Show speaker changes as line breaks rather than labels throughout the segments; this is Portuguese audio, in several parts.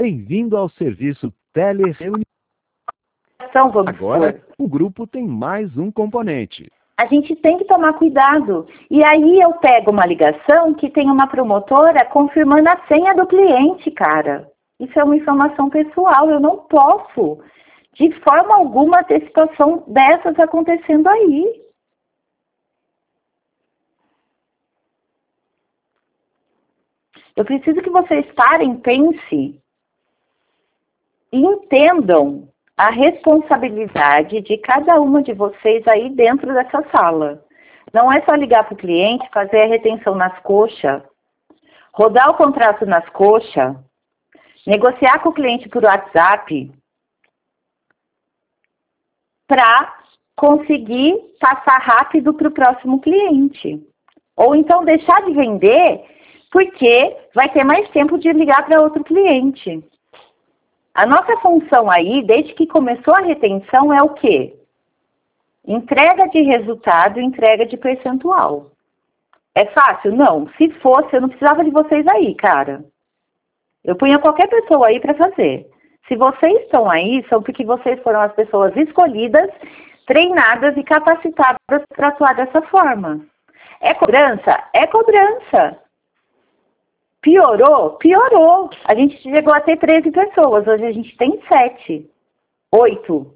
Bem-vindo ao serviço telereunião. Agora, o grupo tem mais um componente.
A gente tem que tomar cuidado. E aí eu pego uma ligação que tem uma promotora confirmando a senha do cliente, cara. Isso é uma informação pessoal, eu não posso, de forma alguma, ter situação dessas acontecendo aí. Eu preciso que vocês parem, pensem e entendam a responsabilidade de cada uma de vocês aí dentro dessa sala. Não é só ligar para o cliente, fazer a retenção nas coxas, rodar o contrato nas coxas, negociar com o cliente por WhatsApp para conseguir passar rápido para o próximo cliente. Ou então deixar de vender porque vai ter mais tempo de ligar para outro cliente. A nossa função aí, desde que começou a retenção, é o quê? Entrega de resultado, entrega de percentual. É fácil? Não. Se fosse, eu não precisava de vocês aí, cara. Eu punha qualquer pessoa aí para fazer. Se vocês estão aí, são porque vocês foram as pessoas escolhidas, treinadas e capacitadas para atuar dessa forma. É cobrança? É cobrança. Piorou? Piorou. A gente chegou a ter 13 pessoas, hoje a gente tem 7, 8.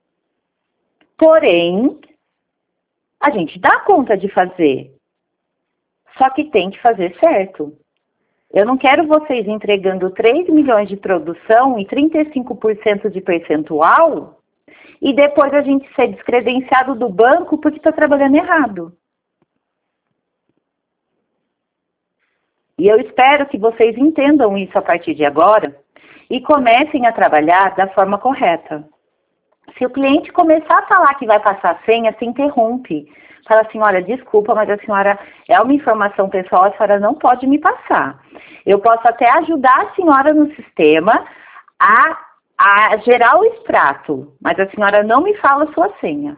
Porém, a gente dá conta de fazer. Só que tem que fazer certo. Eu não quero vocês entregando 3 milhões de produção e 35% de percentual e depois a gente ser descredenciado do banco porque está trabalhando errado. E eu espero que vocês entendam isso a partir de agora e comecem a trabalhar da forma correta. Se o cliente começar a falar que vai passar a senha, se interrompe. Fala assim, olha, desculpa, mas a senhora é uma informação pessoal, a senhora não pode me passar. Eu posso até ajudar a senhora no sistema a gerar o extrato, mas a senhora não me fala a sua senha.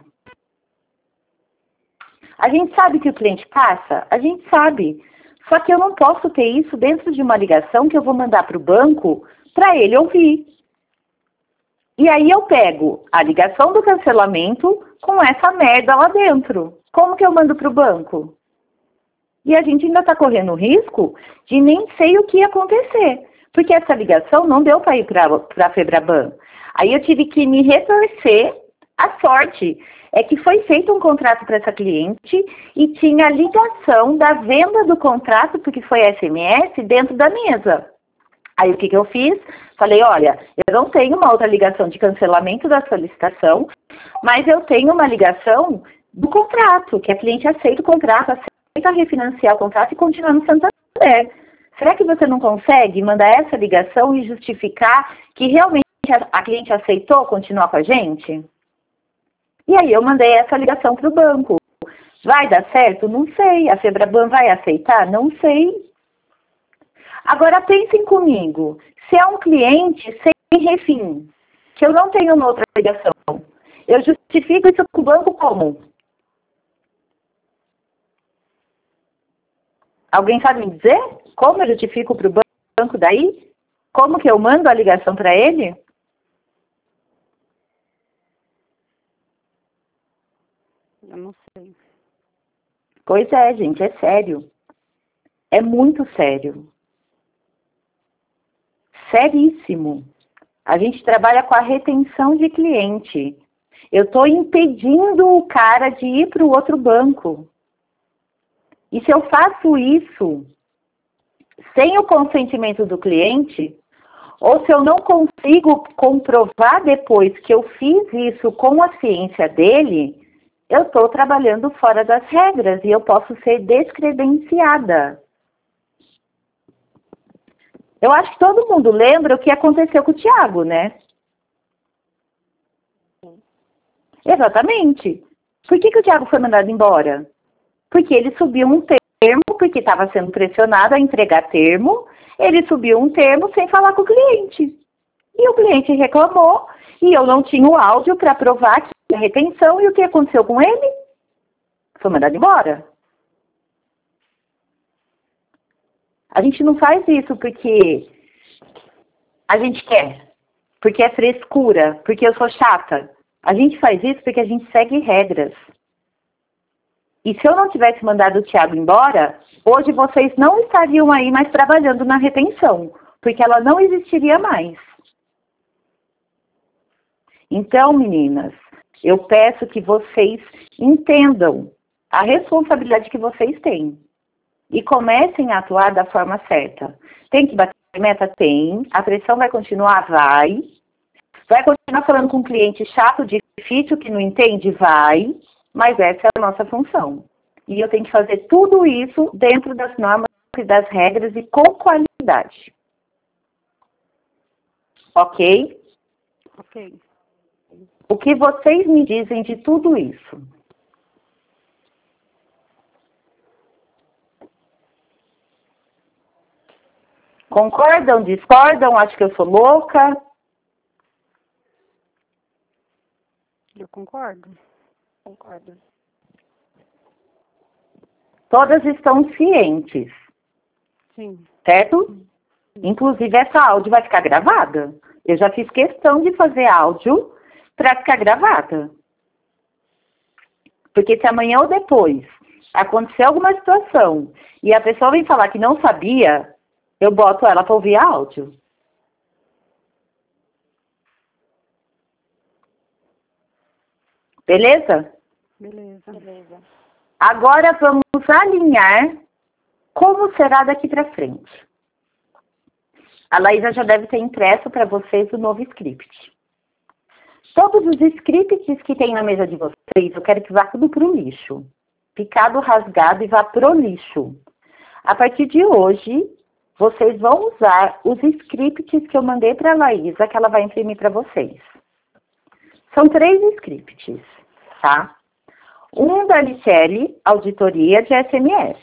A gente sabe que o cliente passa? A gente sabe. Só que eu não posso ter isso dentro de uma ligação que eu vou mandar para o banco para ele ouvir. E aí eu pego a ligação do cancelamento com essa merda lá dentro. Como que eu mando para o banco? E a gente ainda está correndo o risco de nem sei o que ia acontecer. Porque essa ligação não deu para ir para a Febraban. Aí eu tive que me retorcer. A sorte é que foi feito um contrato para essa cliente e tinha a ligação da venda do contrato, porque foi SMS, dentro da mesa. Aí o que eu fiz? Falei, olha, eu não tenho uma outra ligação de cancelamento da solicitação, mas eu tenho uma ligação do contrato, que a cliente aceita o contrato, aceita refinanciar o contrato e continuar no Santander. Será que você não consegue mandar essa ligação e justificar que realmente a cliente aceitou continuar com a gente? E aí eu mandei essa ligação para o banco. Vai dar certo? Não sei. A Febraban vai aceitar? Não sei. Agora pensem comigo. Se é um cliente sem refim, que eu não tenho uma outra ligação, eu justifico isso para o banco como? Alguém sabe me dizer? Como eu justifico para o banco daí? Como que eu mando a ligação para ele?
Eu não sei.
Pois é, gente, é sério. É muito sério. Seríssimo. A gente trabalha com a retenção de cliente. Eu estou impedindo o cara de ir para o outro banco. E se eu faço isso sem o consentimento do cliente, ou se eu não consigo comprovar depois que eu fiz isso com a ciência dele, eu estou trabalhando fora das regras e eu posso ser descredenciada. Eu acho que todo mundo lembra o que aconteceu com o Thiago, né?
Sim.
Exatamente. Por que o Thiago foi mandado embora? Porque ele subiu um termo, porque estava sendo pressionado a entregar termo, ele subiu um termo sem falar com o cliente. E o cliente reclamou, e eu não tinha o áudio para provar que a retenção, e o que aconteceu com ele? Foi mandado embora. A gente não faz isso porque A gente quer. Porque é frescura, porque eu sou chata. A gente faz isso porque a gente segue regras. E se eu não tivesse mandado o Thiago embora, hoje vocês não estariam aí mais trabalhando na retenção, porque ela não existiria mais. Então, meninas, eu peço que vocês entendam a responsabilidade que vocês têm e comecem a atuar da forma certa. Tem que bater meta? Tem. A pressão vai continuar? Vai. Vai continuar falando com um cliente chato, difícil, que não entende? Vai. Mas essa é a nossa função. E eu tenho que fazer tudo isso dentro das normas e das regras e com qualidade. Ok?
Ok.
O que vocês me dizem de tudo isso? Concordam? Discordam? Acho que eu sou louca?
Eu concordo. Concordo.
Todas estão cientes,
Sim.
certo? Inclusive, essa áudio vai ficar gravada. Eu já fiz questão de fazer áudio para ficar gravada. Porque se amanhã ou depois acontecer alguma situação e a pessoa vem falar que não sabia, eu boto ela para ouvir áudio. Beleza?
Beleza. Beleza.
Agora vamos alinhar como será daqui para frente. A Laísa já deve ter impresso para vocês o novo script. Todos os scripts que tem na mesa de vocês, eu quero que vá tudo para o lixo. Picado, rasgado e vá pro lixo. A partir de hoje, vocês vão usar os scripts que eu mandei para a Laísa, que ela vai imprimir para vocês. São 3 scripts, tá? Um da Michele, auditoria de SMS.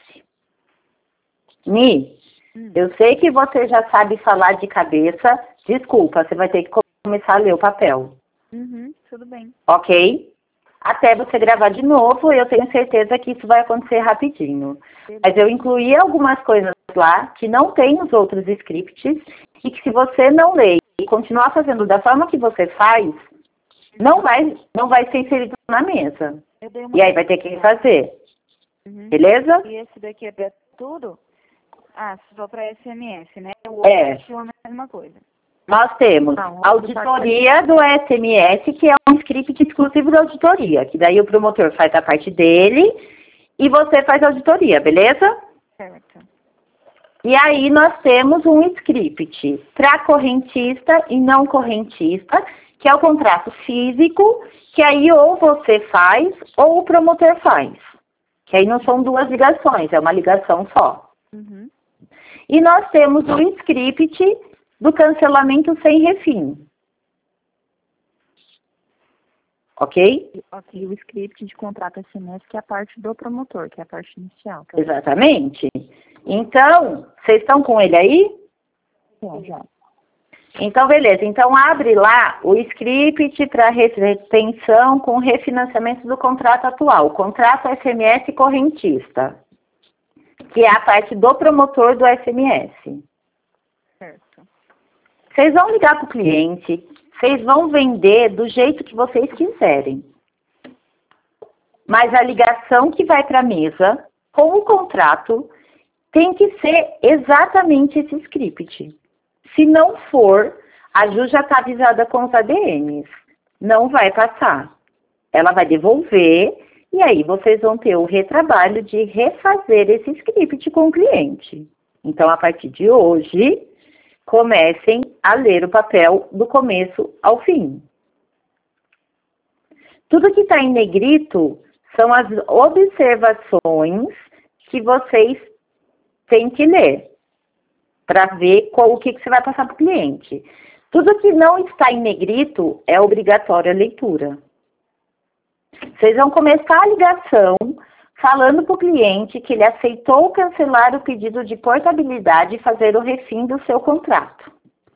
Mi, eu sei que você já sabe falar de cabeça. Desculpa, você vai ter que começar a ler o papel.
Tudo bem.
Ok? Até você gravar de novo, eu tenho certeza que isso vai acontecer rapidinho. Mas eu incluí algumas coisas lá que não tem nos outros scripts e que se você não ler e continuar fazendo da forma que você faz, não vai ser inserido na mesa. E aí vai ter que refazer. Beleza?
E esse daqui é para tudo? Ah, só para SMS, né? O
É.
outro é a mesma coisa.
Nós temos a auditoria do SMS, que é um script exclusivo da auditoria, que daí o promotor faz a parte dele e você faz a auditoria, beleza?
Certo.
E aí nós temos um script para correntista e não correntista, que é o contrato físico, que aí ou você faz ou o promotor faz. Que aí não são 2 ligações, é uma ligação só. E nós temos o script do cancelamento sem refim. Ok?
Ok, o script de contrato SMS, que é a parte do promotor, que é a parte inicial.
Exatamente. Então, vocês estão com ele aí?
Já.
Então, beleza. Então, abre lá o script para retenção com refinanciamento do contrato atual. Contrato SMS correntista, que é a parte do promotor do SMS.
Certo.
Vocês vão ligar para o cliente, vocês vão vender do jeito que vocês quiserem. Mas a ligação que vai para a mesa com o contrato tem que ser exatamente esse script. Se não for, a Ju já está avisada com os ADMs. Não vai passar. Ela vai devolver e aí vocês vão ter o retrabalho de refazer esse script com o cliente. Então, a partir de hoje, comecem a ler o papel do começo ao fim. Tudo que está em negrito são as observações que vocês têm que ler para ver o que você vai passar para o cliente. Tudo que não está em negrito é obrigatória a leitura. Vocês vão começar a ligação falando para o cliente que ele aceitou cancelar o pedido de portabilidade e fazer o refim do seu contrato.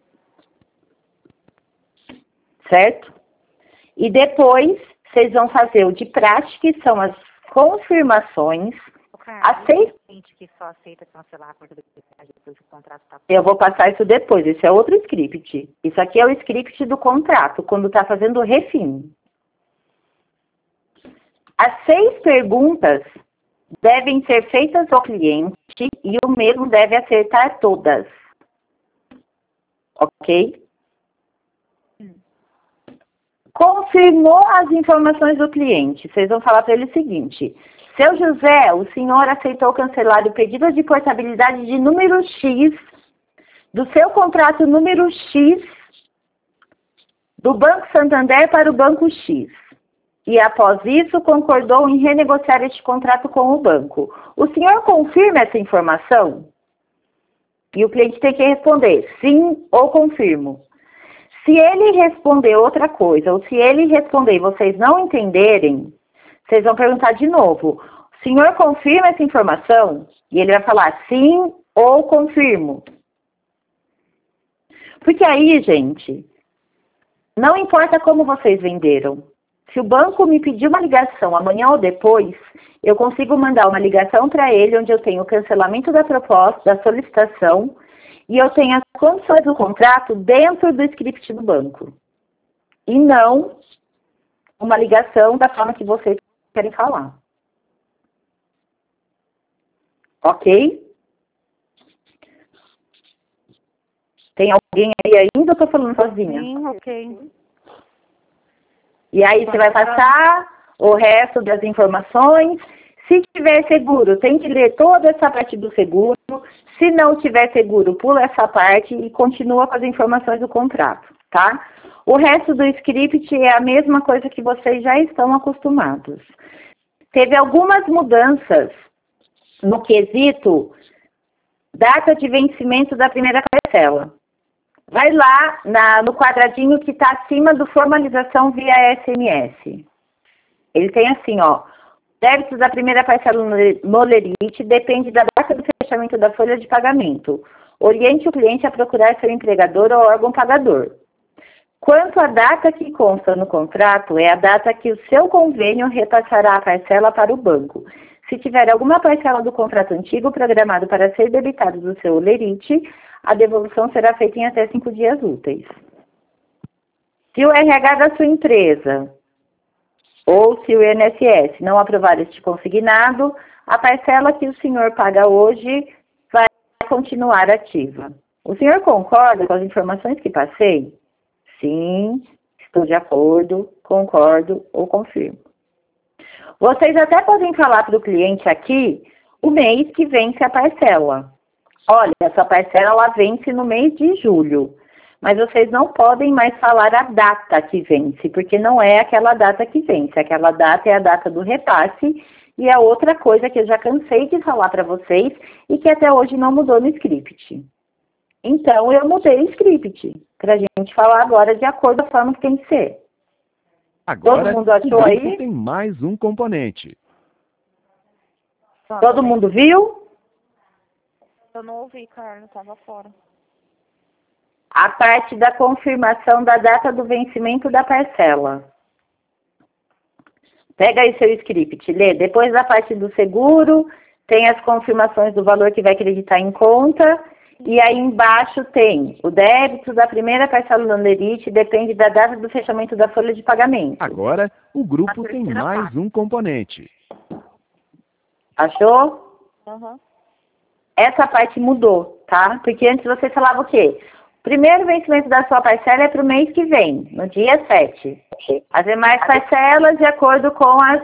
Certo? E depois, vocês vão fazer o de prática, que são as confirmações.
O cara,
Aceita.
gente que só aceita cancelar a portabilidade.
Eu vou passar isso depois, esse é outro script. Isso aqui é o script do contrato, quando está fazendo o refim. As 6 perguntas devem ser feitas ao cliente e o mesmo deve acertar todas. Ok? Confirmou as informações do cliente. Vocês vão falar para ele o seguinte: seu José, o senhor aceitou cancelar o pedido de portabilidade de número X do seu contrato número X do Banco Santander para o Banco X. E após isso, concordou em renegociar este contrato com o banco. O senhor confirma essa informação? E o cliente tem que responder sim ou confirmo. Se ele responder outra coisa, ou se ele responder e vocês não entenderem, vocês vão perguntar de novo: o senhor confirma essa informação? E ele vai falar sim ou confirmo. Porque aí, gente, não importa como vocês venderam. Se o banco me pedir uma ligação amanhã ou depois, eu consigo mandar uma ligação para ele, onde eu tenho o cancelamento da proposta, da solicitação, e eu tenho as condições do contrato dentro do script do banco. E não uma ligação da forma que vocês querem falar. Ok? Tem alguém aí ainda ou estou falando sozinha?
Sim, ok.
E aí você vai passar o resto das informações. Se tiver seguro, tem que ler toda essa parte do seguro. Se não tiver seguro, pula essa parte e continua com as informações do contrato, tá? O resto do script é a mesma coisa que vocês já estão acostumados. Teve algumas mudanças no quesito data de vencimento da primeira parcela. Vai lá no quadradinho que está acima do formalização via SMS. Ele tem assim, ó: débito da primeira parcela no lerite depende da data do fechamento da folha de pagamento. Oriente o cliente a procurar seu empregador ou órgão pagador. Quanto à data que consta no contrato, é a data que o seu convênio repassará a parcela para o banco. Se tiver alguma parcela do contrato antigo programado para ser debitado do seu lerite, a devolução será feita em até 5 dias úteis. Se o RH da sua empresa ou se o INSS não aprovar este consignado, a parcela que o senhor paga hoje vai continuar ativa. O senhor concorda com as informações que passei? Sim, estou de acordo, concordo ou confirmo. Vocês até podem falar para o cliente aqui o mês que vence a parcela. Olha, essa parcela ela vence no mês de julho. Mas vocês não podem mais falar a data que vence, porque não é aquela data que vence. Aquela data é a data do repasse e é outra coisa que eu já cansei de falar para vocês e que até hoje não mudou no script. Então, eu mudei o script para a gente falar agora de acordo com a forma que tem que ser.
Agora,
todo mundo achou
o grupo
aí?
tem mais um componente.
Todo mundo viu?
Eu não ouvi, Carla, estava fora.
A parte da confirmação da data do vencimento da parcela. Pega aí seu script, lê. Depois da parte do seguro, tem as confirmações do valor que vai acreditar em conta. E aí embaixo tem o débito da primeira parcela do lerite, depende da data do fechamento da folha de pagamento.
Agora, o grupo tem mais um componente.
Achou?
Uhum.
Essa parte mudou, tá? Porque antes você falava o quê? O primeiro vencimento da sua parcela é para o mês que vem, no dia 7. As demais parcelas de acordo com as...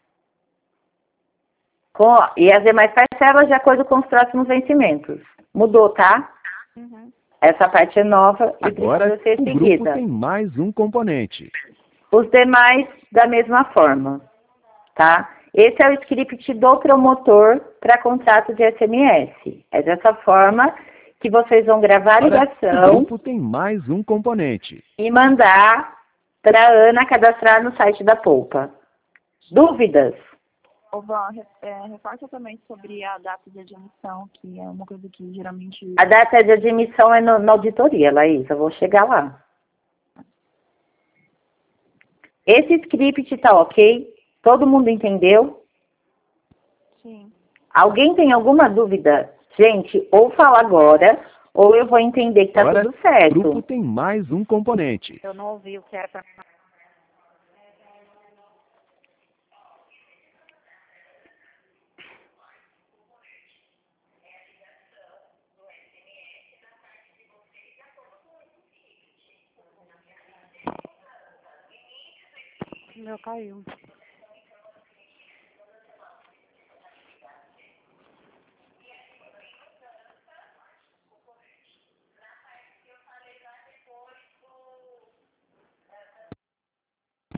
E as demais parcelas de acordo com os próximos vencimentos. Mudou, tá?
Uhum.
Essa parte é nova e
Agora,
precisa ser
o grupo
seguida.
tem mais um componente.
Os demais da mesma forma, tá? Esse é o script do promotor para contrato de SMS. É dessa forma que vocês vão gravar a
Agora, o
ligação
grupo tem mais um componente.
e mandar para a Ana cadastrar no site da Poupa. Dúvidas?
Reporta também sobre a data de admissão, que é uma coisa que geralmente...
A data de admissão é na auditoria, Laís. Eu vou chegar lá. Esse script tá ok? Todo mundo entendeu?
Sim.
Alguém tem alguma dúvida Gente, ou fala agora, ou eu vou entender que tá
Agora,
tudo
o
certo.
grupo tem mais um componente.
Eu não ouvi o que era pra...
O meu caiu.